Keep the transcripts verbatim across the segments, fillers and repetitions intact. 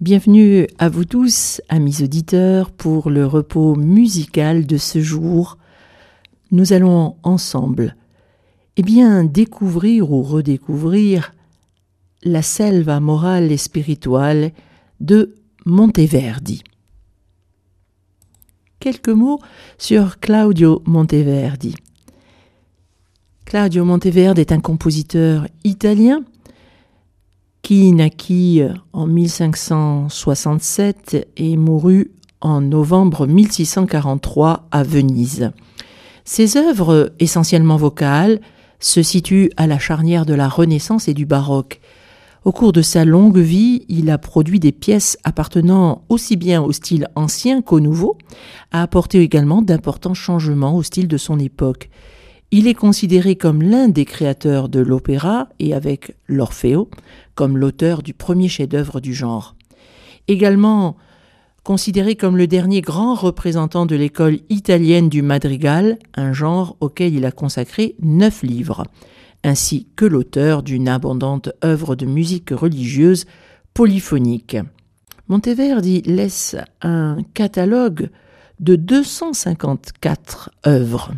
Bienvenue à vous tous, amis auditeurs, pour le repos musical de ce jour. Nous allons ensemble eh bien, découvrir ou redécouvrir la selva morale et spirituale de Monteverdi. Quelques mots sur Claudio Monteverdi. Claudio Monteverdi est un compositeur italien qui naquit en mille cinq cent soixante-sept et mourut en novembre mille six cent quarante-trois à Venise. Ses œuvres, essentiellement vocales, se situent à la charnière de la Renaissance et du baroque. Au cours de sa longue vie, il a produit des pièces appartenant aussi bien au style ancien qu'au nouveau, a apporté également d'importants changements au style de son époque. Il est considéré comme l'un des créateurs de l'opéra et avec l'Orfeo, comme l'auteur du premier chef-d'œuvre du genre. Également considéré comme le dernier grand représentant de l'école italienne du madrigal, un genre auquel il a consacré neuf livres, ainsi que l'auteur d'une abondante œuvre de musique religieuse polyphonique. Monteverdi laisse un catalogue de deux cent cinquante-quatre œuvres.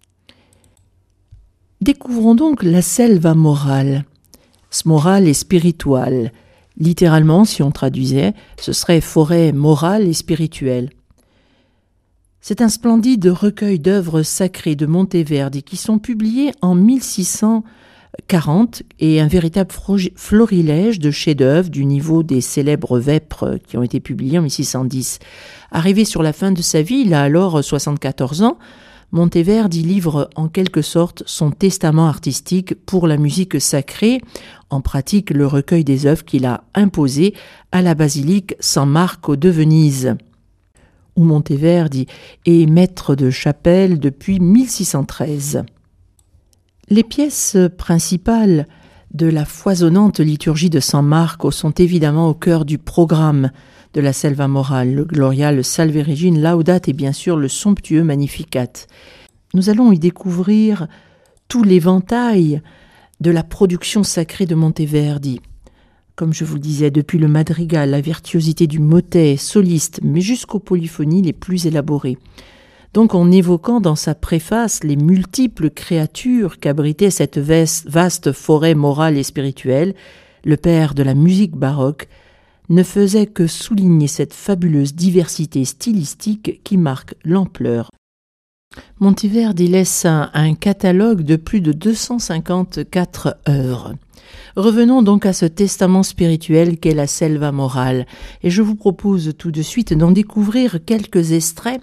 Découvrons donc la selva morale. Smorale et spirituale. Littéralement, si on traduisait, ce serait forêt morale et spirituelle. C'est un splendide recueil d'œuvres sacrées de Monteverdi qui sont publiées en mille six cent quarante et un véritable florilège de chefs-d'œuvre du niveau des célèbres vêpres qui ont été publiés en mille six cent dix. Arrivé sur la fin de sa vie, il a alors soixante-quatorze ans, Monteverdi livre en quelque sorte son testament artistique pour la musique sacrée, en pratique le recueil des œuvres qu'il a imposées à la basilique San Marco de Venise, où Monteverdi est maître de chapelle depuis mille six cent treize. Les pièces principales de la foisonnante liturgie de San Marco sont évidemment au cœur du programme de la selva morale, le Gloria, le Salve Regina, Laudate et bien sûr le somptueux Magnificat. Nous allons y découvrir tout l'éventail de la production sacrée de Monteverdi. Comme je vous le disais, depuis le madrigal, la virtuosité du motet soliste, mais jusqu'aux polyphonies les plus élaborées. Donc en évoquant dans sa préface les multiples créatures qu'abritait cette vaste forêt morale et spirituelle, le père de la musique baroque ne faisait que souligner cette fabuleuse diversité stylistique qui marque l'ampleur. Monteverdi laisse un, un catalogue de plus de deux cent cinquante-quatre œuvres. Revenons donc à ce testament spirituel qu'est la selva morale, et je vous propose tout de suite d'en découvrir quelques extraits.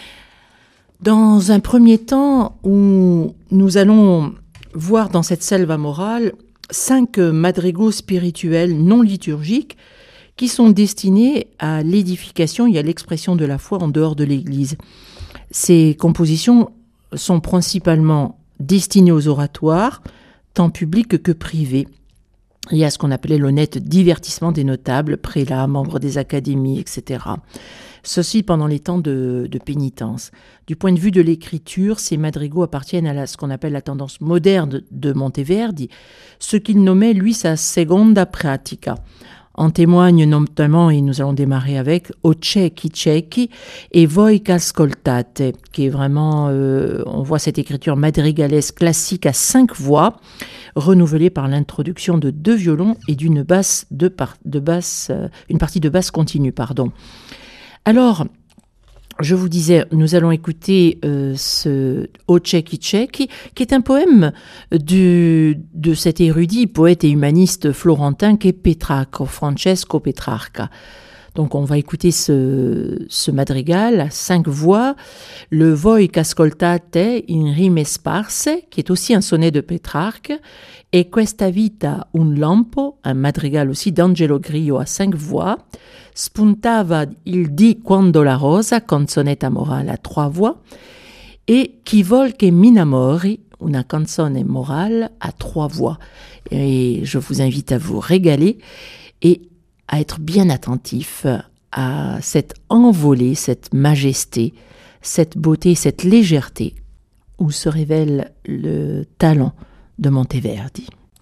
Dans un premier temps, où nous allons voir dans cette selva morale cinq madrigaux spirituels non liturgiques qui sont destinés à l'édification et à l'expression de la foi en dehors de l'Église. Ces compositions sont principalement destinées aux oratoires, tant publics que privés, et à ce qu'on appelait l'honnête divertissement des notables, prélats, membres des académies, et cetera. Ceci pendant les temps de, de pénitence. Du point de vue de l'écriture, ces madrigaux appartiennent à la, ce qu'on appelle la tendance moderne de Monteverdi, ce qu'il nommait, lui, sa seconda pratica. En témoignent notamment, et nous allons démarrer avec O ciechi ciechi et Voi qu'ascoltate, qui est vraiment, euh, on voit cette écriture madrigalesque classique à cinq voix, renouvelée par l'introduction de deux violons et d'une basse, de par, de basse, euh, une partie de basse continue, pardon. Alors, je vous disais, nous allons écouter euh, ce O ciechi ciechi, qui est un poème du, de cet érudit, poète et humaniste florentin qu'est Petrarca, Francesco Petrarca. Donc on va écouter ce, ce madrigal à cinq voix, le Voi qu'ascoltate in rime sparse, qui est aussi un sonnet de Pétrarque, et Questa vita un lampo, un madrigal aussi d'Angelo Grillo à cinq voix, Spuntava il di quando la rosa, canzonetta morale à trois voix, et Chi vol che m'inamori, una canzone morale à trois voix. Et je vous invite à vous régaler et à être bien attentif à cette envolée, cette majesté, cette beauté, cette légèreté où se révèle le talent de Monteverdi.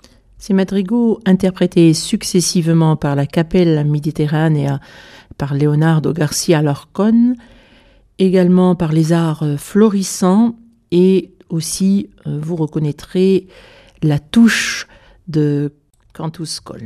Ces madrigaux, interprétés successivement par la Capella Mediterranea, par Leonardo Garcia Lorcón, également par les arts florissants, et aussi, vous reconnaîtrez la touche de Cantus Köln.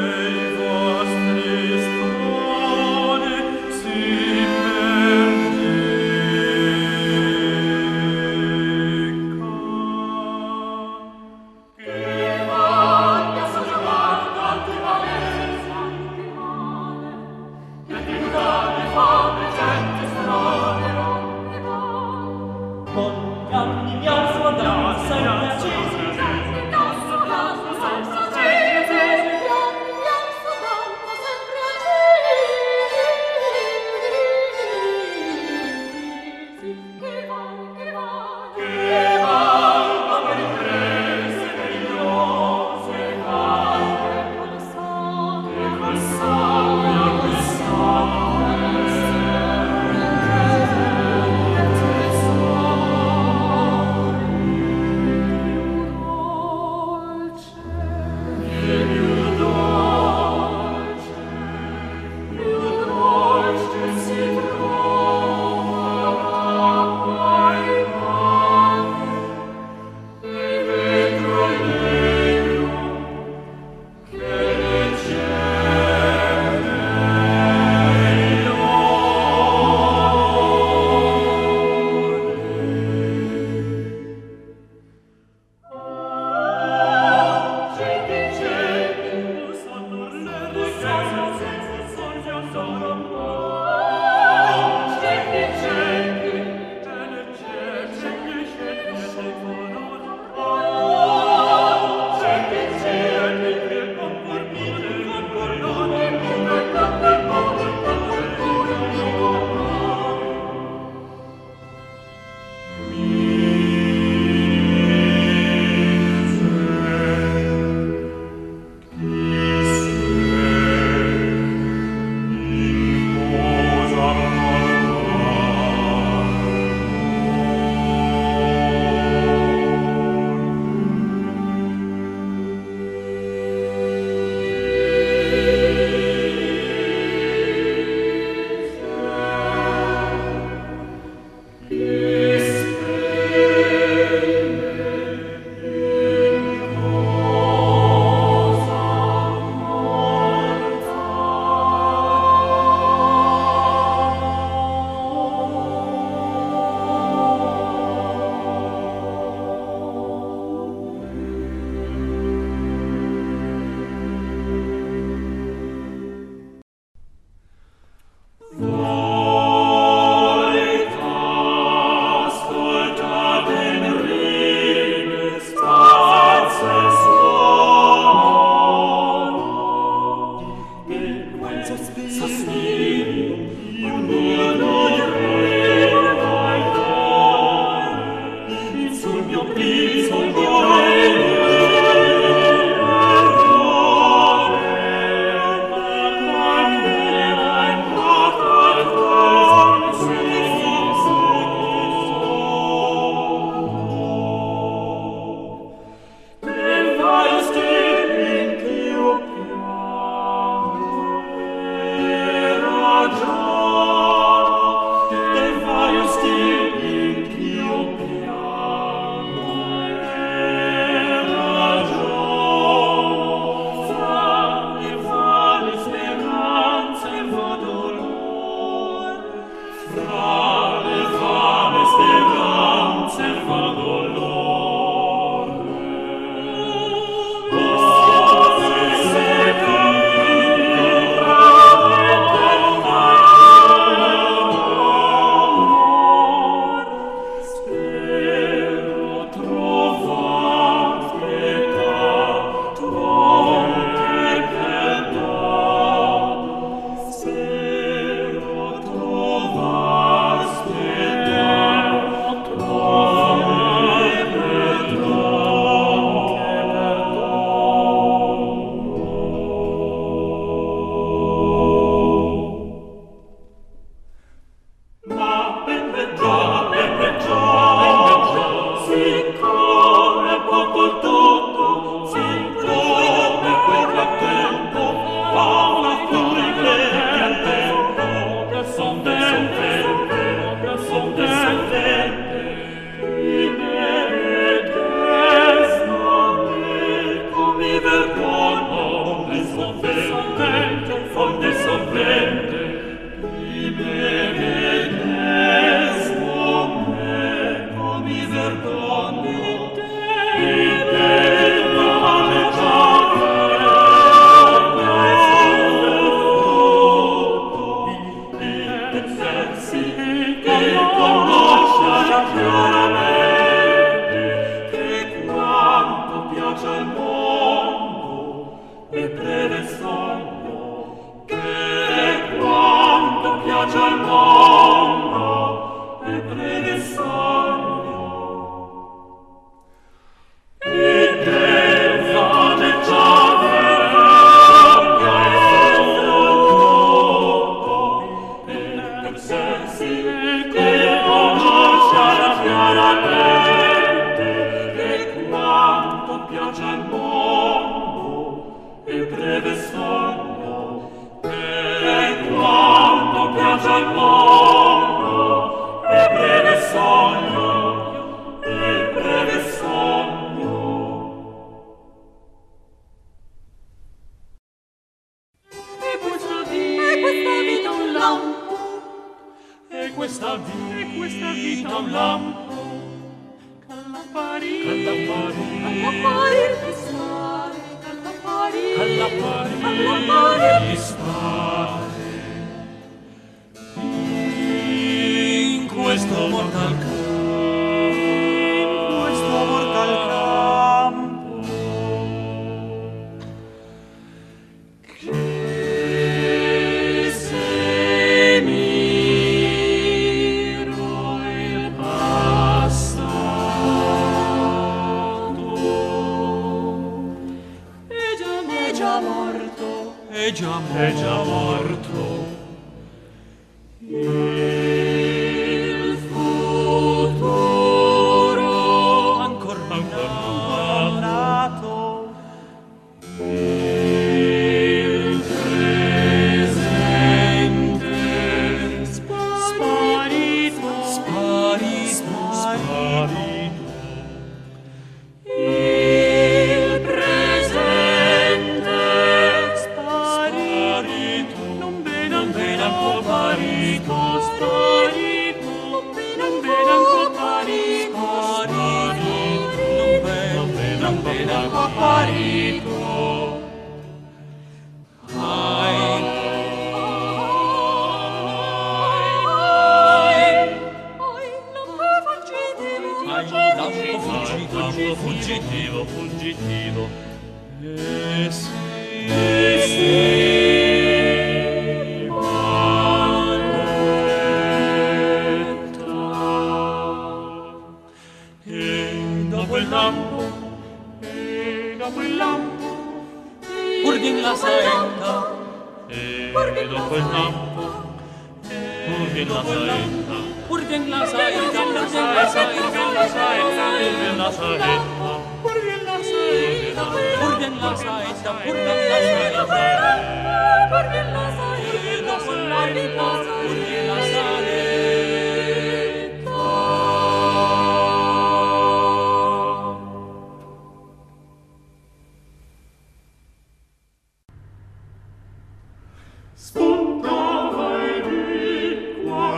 Perde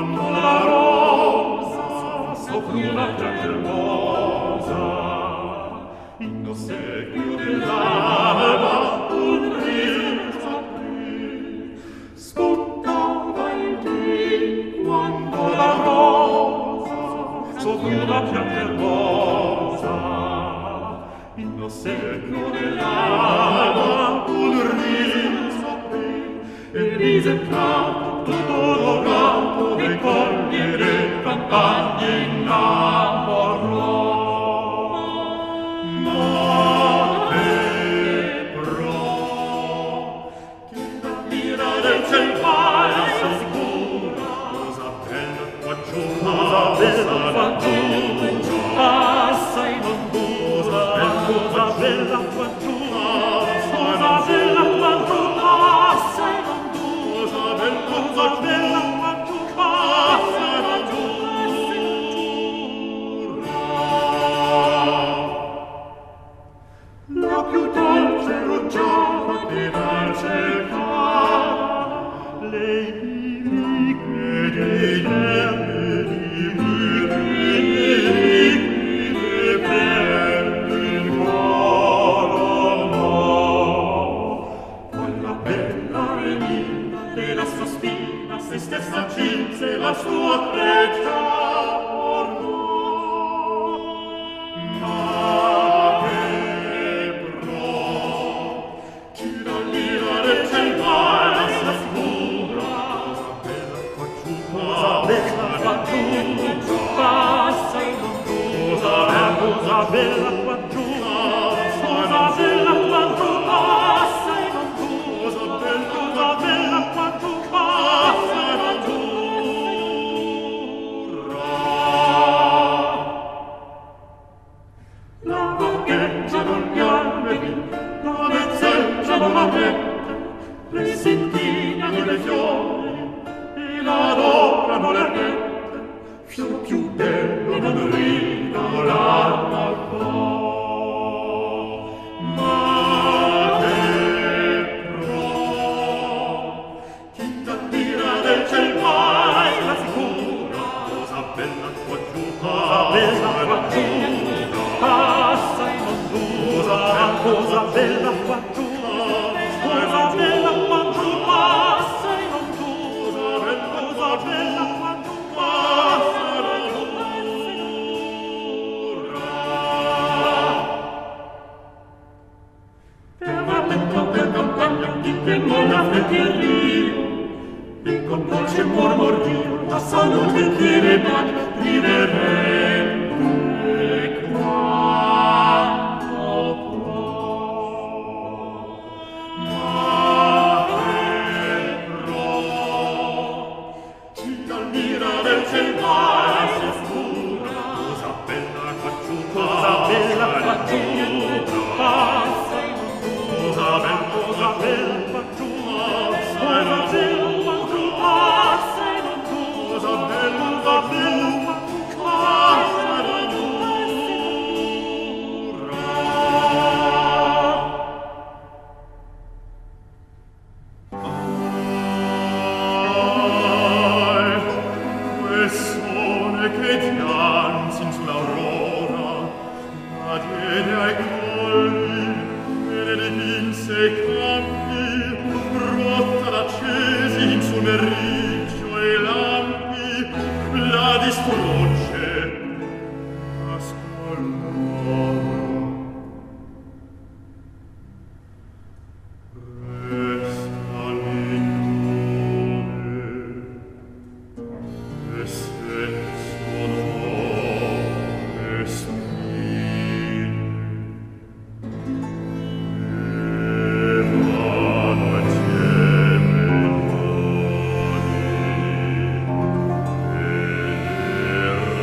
quando la rosa soffriva già hermosa in ossequio dell'alba un riso aprì, spuntava il dì quando la rosa soffriva già hermosa in ossequio dell'alba un riso aprì e mise entrato tutto dorato e colli le campagne innamorò. Ma che pro che la mira del ciel pare sicura, cosa bella quaggiù, cosa bella quaggiù, passa in ondura, cosa bella quaggiù, cosa bella quaggiù, passa in ondura, cosa bella quaggiù, passa in ondura. La più dolce rugiada che dal ciel cala, le dighe dei nervi di e per il coro. Poi la bella regina della sua spina se stessa cinse la sua treccia ornò. Ma che pro chi dall'ira del ciel pare s'assicura, cosa bella quaggiù, cosa bella quaggiù, passa in ondura, cosa bella quaggiù, cosa bella quaggiù, passa in ondura, cosa bella quaggiù, passa in ondura. La vagheggiano gli alberi, la vezzeggiano la mette, le s'inchignano le fiori e la adorano le rette, fior più bello non rigolarla fa. Ma che pro chi t'attira del ciel mai la sicura, cosa bella quaggiù, cosa bella quaggiù, passa in ondura, cosa bella quaggiù, cosa bella quaggiù, passa in ondura, cosa bella quaggiù, passa in ondura. Per la lenta per campagna di che non affetti il rio e con dolce mormorio la salute chiede ma riverente quanto può. Ma che pro chi dall'ira del ciel mai si oscura, cosa bella quaggiù, cosa bella quaggiù, passa in ondura, cosa bella, cosa bella quaggiù, cosa bella quaggiù, passa in ondura, cosa bella, cosa bella quaggiù, passa in ondura. Ai, quel sole che danzin sull'aurora, la diede ai colli e nelle vinse campi, rotta d'accesi in sul meriggio e lampi, la distrugge, ascoltò. Resta l'ingone, e senso d'ore spine, e vano insieme noi, e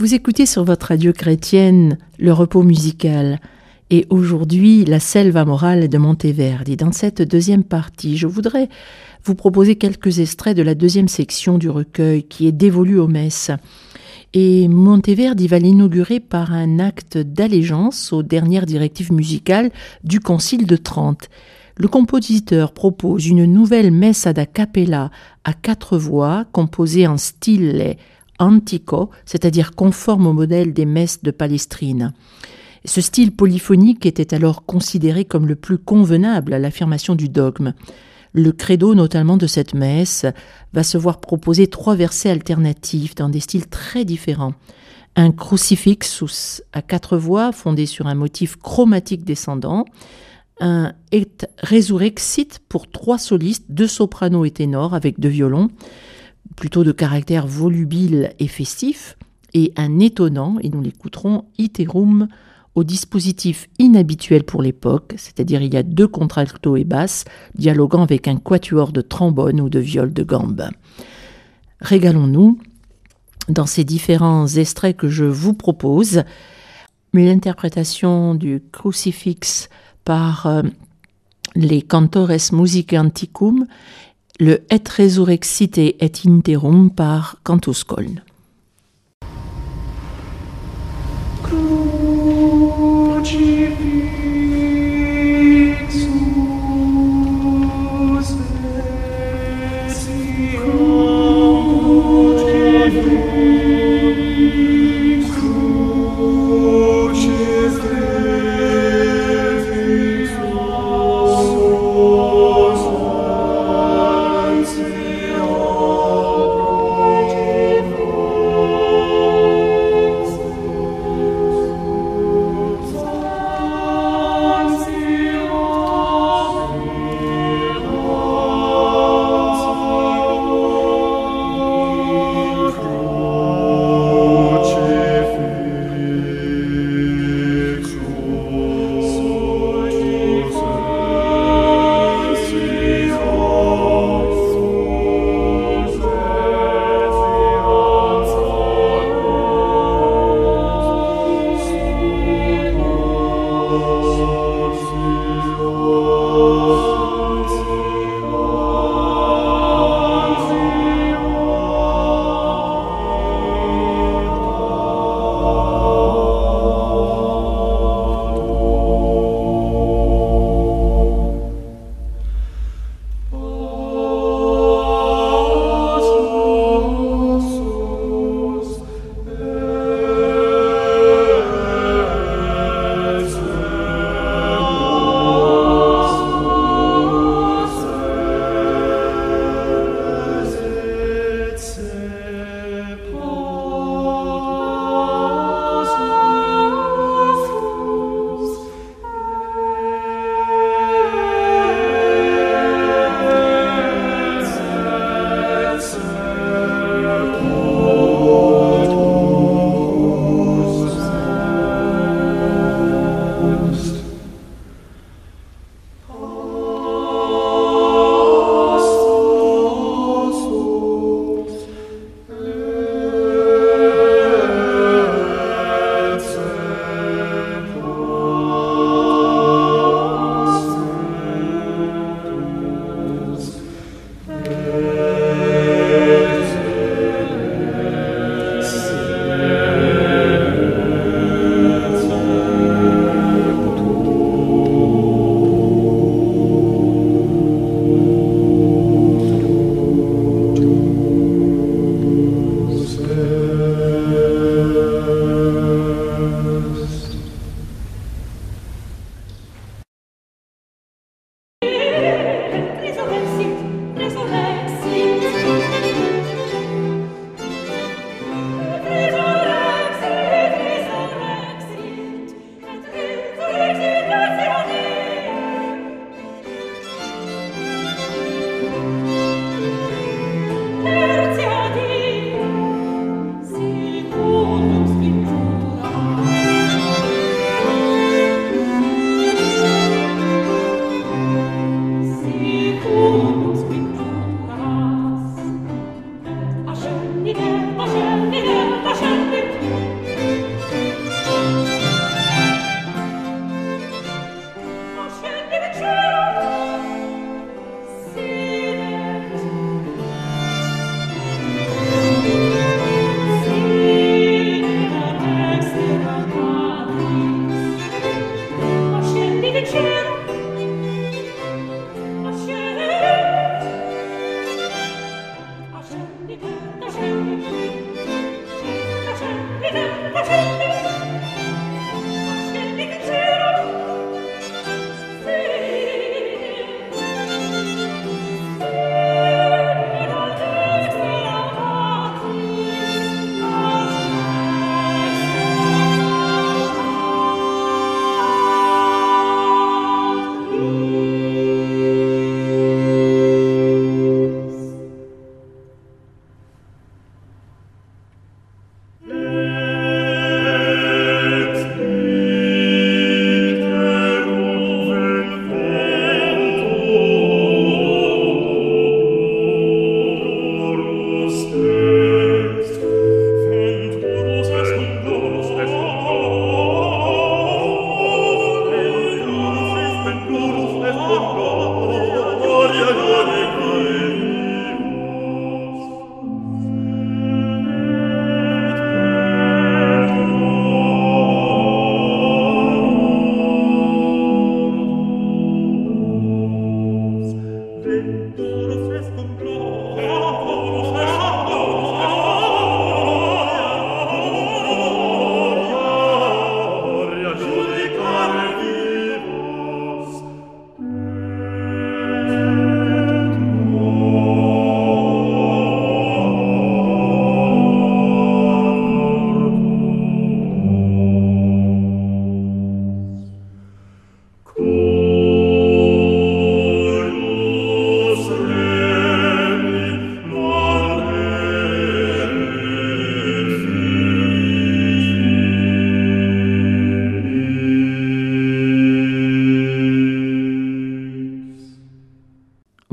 Vous écoutez sur votre radio chrétienne le repos musical et aujourd'hui la Selva morale de Monteverdi. Dans cette deuxième partie, je voudrais vous proposer quelques extraits de la deuxième section du recueil qui est dévolue aux messes. Et Monteverdi va l'inaugurer par un acte d'allégeance aux dernières directives musicales du Concile de Trente. Le compositeur propose une nouvelle messe ad cappella à quatre voix composée en style antico, c'est-à-dire conforme au modèle des messes de Palestrine. Ce style polyphonique était alors considéré comme le plus convenable à l'affirmation du dogme. Le credo, notamment de cette messe, va se voir proposer trois versets alternatifs dans des styles très différents. Un crucifixus à quatre voix fondé sur un motif chromatique descendant, un et resurrexit pour trois solistes, deux sopranos et ténors avec deux violons, plutôt de caractère volubile et festif, et un étonnant, et nous l'écouterons, iterum, au dispositif inhabituel pour l'époque, c'est-à-dire il y a deux contraltos et basses, dialoguant avec un quatuor de trombone ou de viol de gambe. Régalons-nous dans ces différents extraits que je vous propose, mais l'interprétation du crucifix par euh, les Cantores Musicae Antiquum, le Et Resurrexite et Interum par Cantus Coln. Oh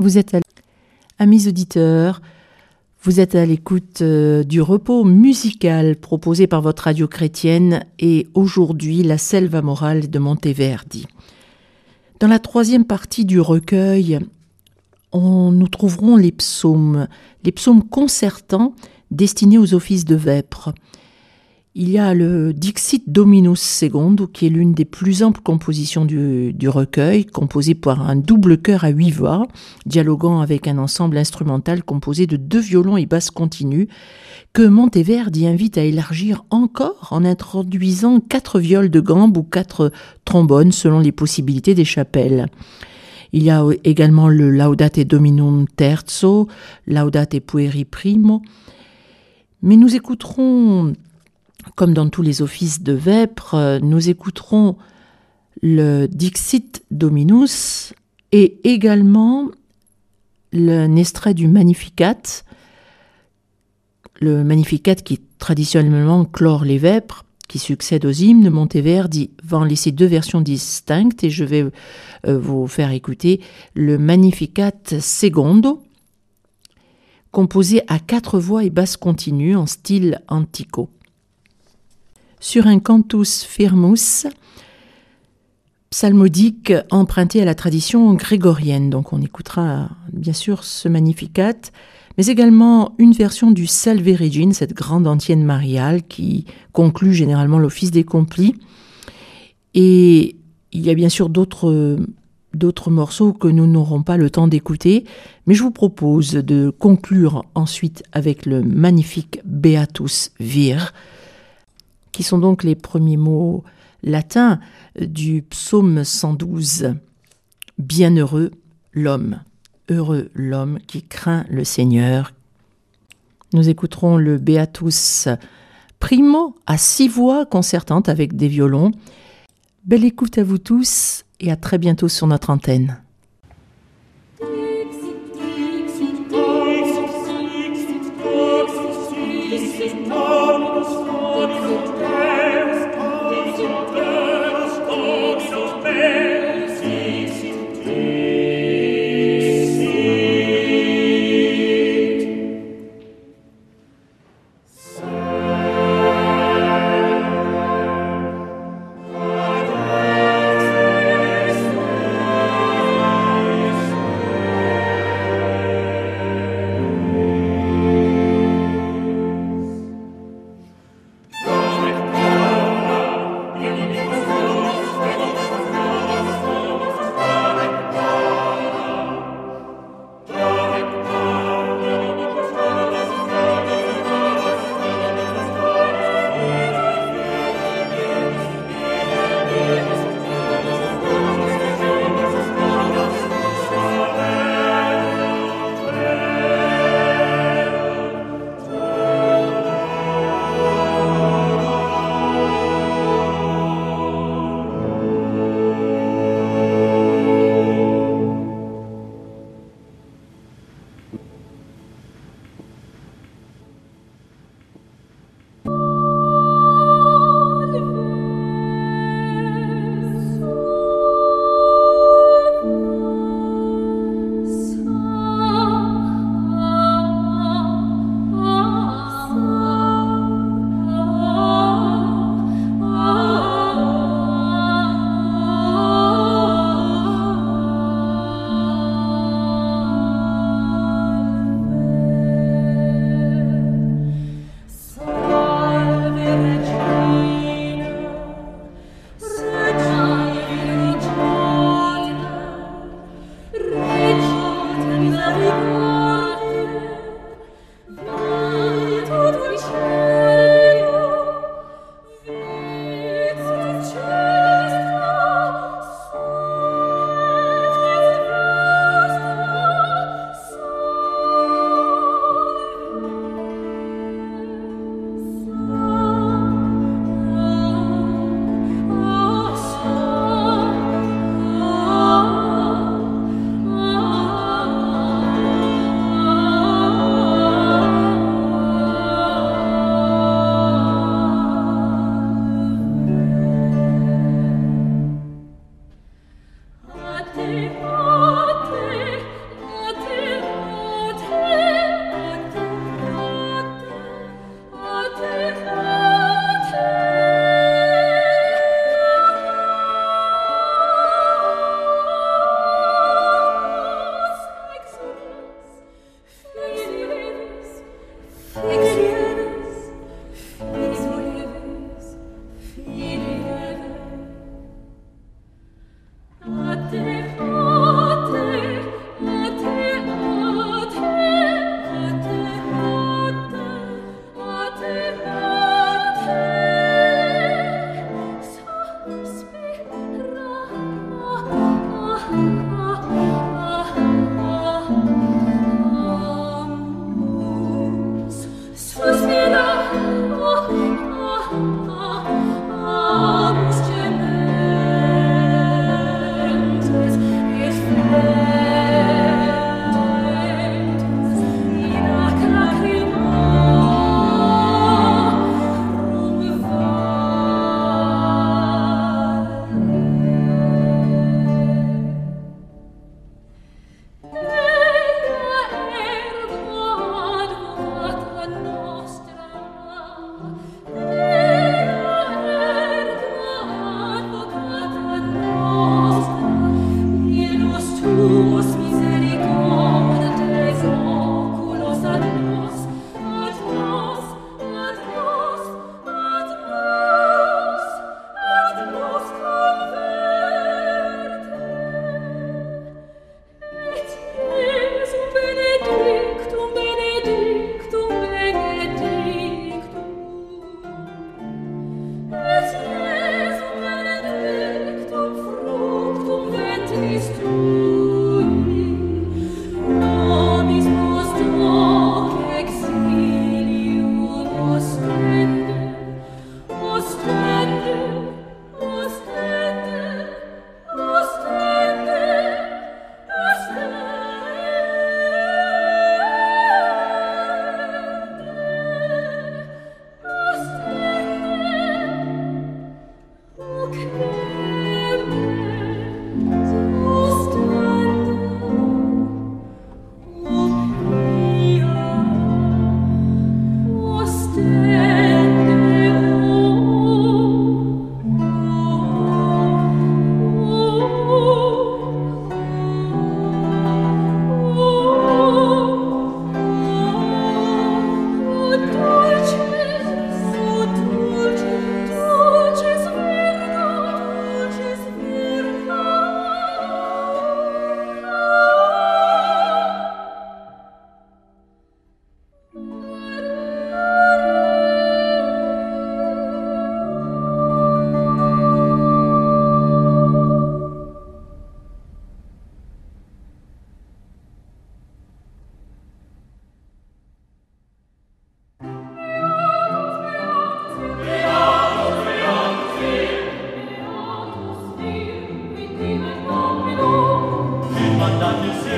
Vous êtes à... Amis auditeurs, vous êtes à l'écoute euh, du repos musical proposé par votre radio chrétienne et aujourd'hui la Selva Morale de Monteverdi. Dans la troisième partie du recueil, on, nous trouverons les psaumes, les psaumes concertants destinés aux offices de vêpres. Il y a le Dixit Dominus Secondo, qui est l'une des plus amples compositions du, du recueil, composée par un double chœur à huit voix, dialoguant avec un ensemble instrumental composé de deux violons et basses continues, que Monteverdi invite à élargir encore en introduisant quatre viols de gambe ou quatre trombones selon les possibilités des chapelles. Il y a également le Laudate Dominum Terzo, Laudate Pueri Primo, mais nous écouterons... Comme dans tous les offices de vêpres, nous écouterons le Dixit Dominus et également un extrait du Magnificat, le Magnificat qui traditionnellement clore les vêpres, qui succède aux hymnes. Monteverdi va en laisser deux versions distinctes et je vais vous faire écouter le Magnificat Secondo, composé à quatre voix et basses continues en style antico. Sur un cantus firmus, psalmodique emprunté à la tradition grégorienne. Donc on écoutera bien sûr ce Magnificat, mais également une version du Salve Regina, cette grande antienne mariale qui conclut généralement l'office des complis. Et il y a bien sûr d'autres, d'autres morceaux que nous n'aurons pas le temps d'écouter, mais je vous propose de conclure ensuite avec le magnifique Beatus Vir, qui sont donc les premiers mots latins du psaume cent douze. Bienheureux l'homme, heureux l'homme qui craint le Seigneur. Nous écouterons le Beatus Primo à six voix concertantes avec des violons. Belle écoute à vous tous et à très bientôt sur notre antenne.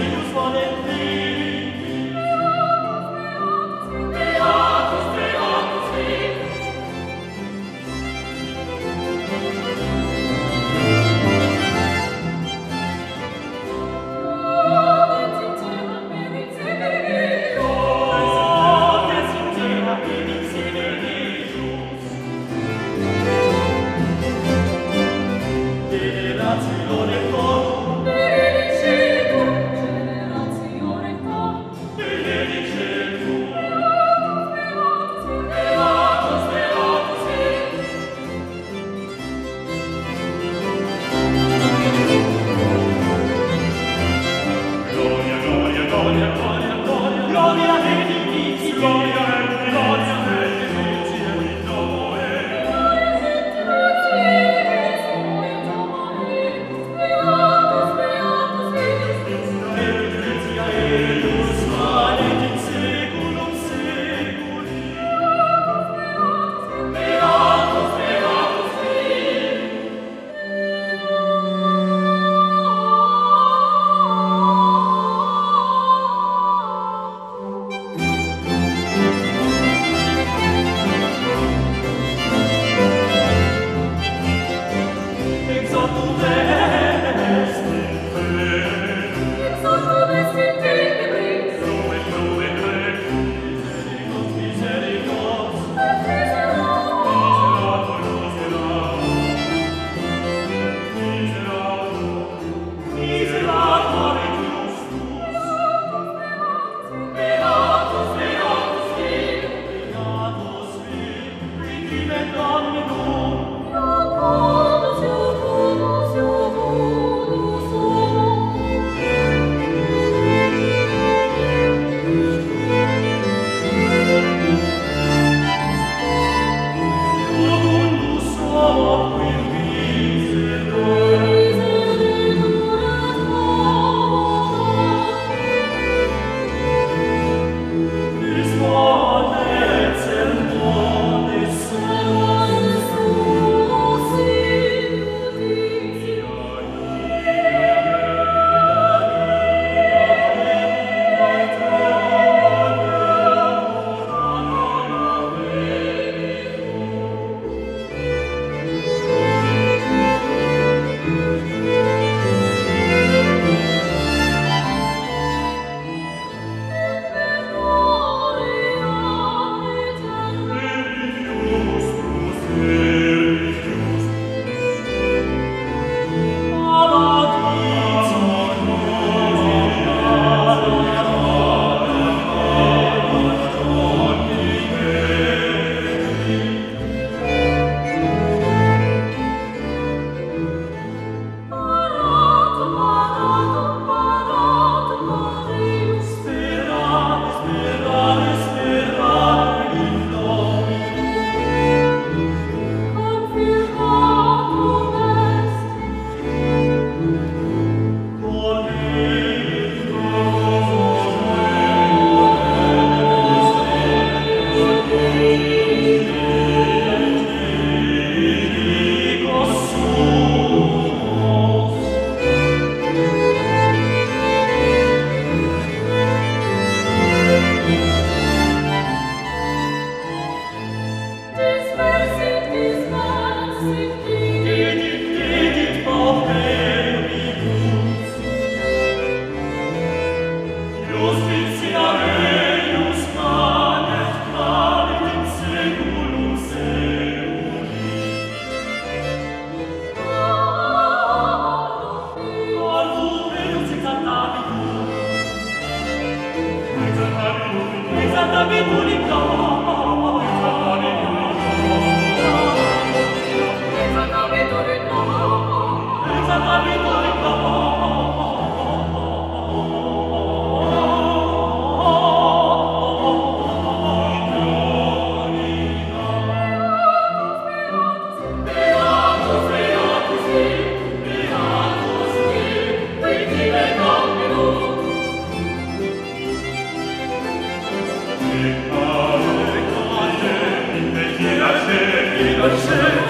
Lasciate, lasciate,